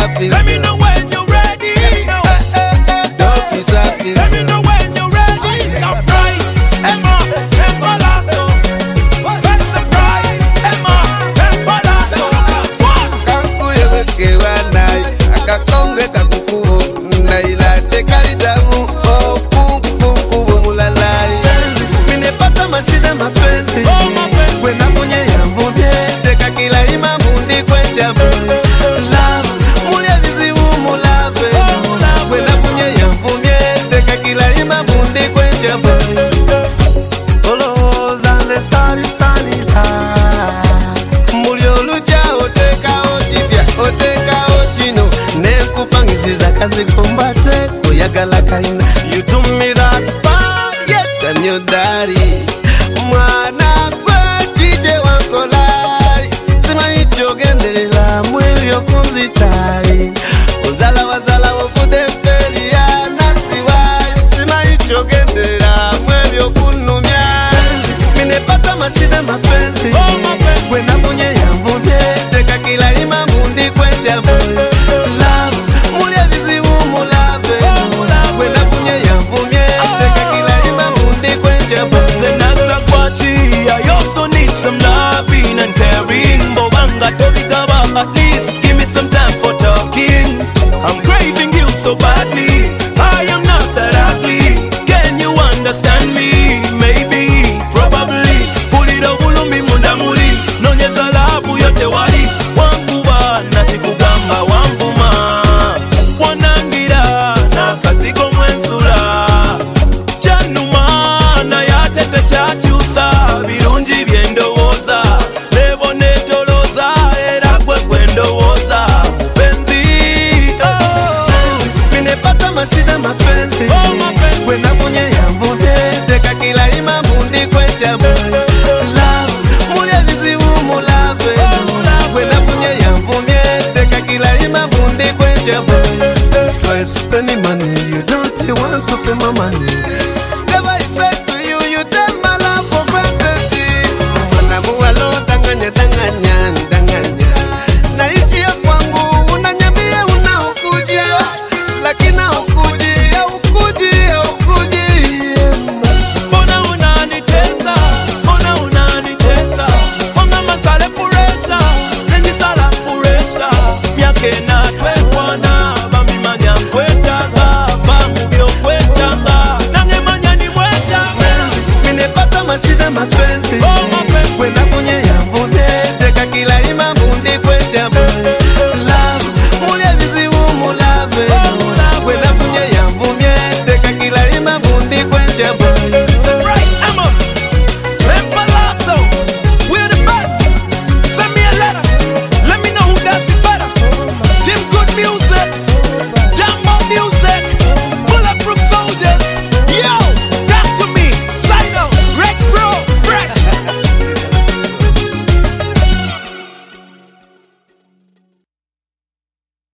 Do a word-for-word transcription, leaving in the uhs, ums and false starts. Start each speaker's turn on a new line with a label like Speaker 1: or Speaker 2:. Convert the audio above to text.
Speaker 1: Tafis.
Speaker 2: Let me know when you're ready.
Speaker 1: Doki Tafis.
Speaker 2: Let me know when you're ready. Surprise, Emma, Emma Lasso. That's surprise, Emma, Emma Lasso. One.
Speaker 1: Kanku yeweke wanai, akakonge kakukubu, nailate kaidamu, oh kukukubu mulalai. Minepata mashida mapenzi, wena munye ya mbunye, teka kila ima mundi kwenja mbunye. Love, mulia vizivu mulave, wena munye ya mbunye, teka kila ima mundi kwenja mbunye. Olo zane sari sari la, mulio luja oteka ochibia, oteka ochino, nekupangiziza kazi kumbate, kuyagala kaina. You do me that part, yet I'm your daddy. Mwana kwa jije wankolai, sima ichogendelela mwili yokunzitai. Unzala wazala wafude mpeli ya nasiwai, sima ichogendelela mwili yokunumia. Minepata mashida mapenzi, wena munye ya mbunye, teka kila ima mundi kwenja mbunye. Love, mulia vizivu mulave, wena munye ya mbunye, teka kila ima mundi kwenja mbunye.
Speaker 2: I also need some loving and caring. Bobanga Torigaba, at least give me some time for talking. I'm craving you so badly. I am not that ugly. Can you understand me? Maybe, probably. Puliro bulumi mundamuli. Nonyeza labu yote wali. Wanguba na tikugamba wanguma. Wanangira na kazigo mwensula. Chanuma na yatete chachusa. Birunji byendowoza. Lebo netoloza. Era kwe kwendowoza. Penzi, oh.
Speaker 1: Minepata mashida mapenzi,
Speaker 2: Oh, mapenzi.
Speaker 1: wena munye ya mbunye, teka kila ima mundi kwenja mbunye. Love, mulia vizivu mulave, wena munye ya mbunye, teka kila ima mundi kwenja mbunye. Try spending money, you don't want to pay my money. Never I said to you, you take my love for fantasy. Mwana muwalo danganya danganya danganya. Na ichi ya kwangu unanyambia unaokujia, lakini haukujia, haukujia, haukujia.
Speaker 2: Mbona unanitesa, mbona unanitesa. Mbona masale puresha, nengi sala puresha. Miake na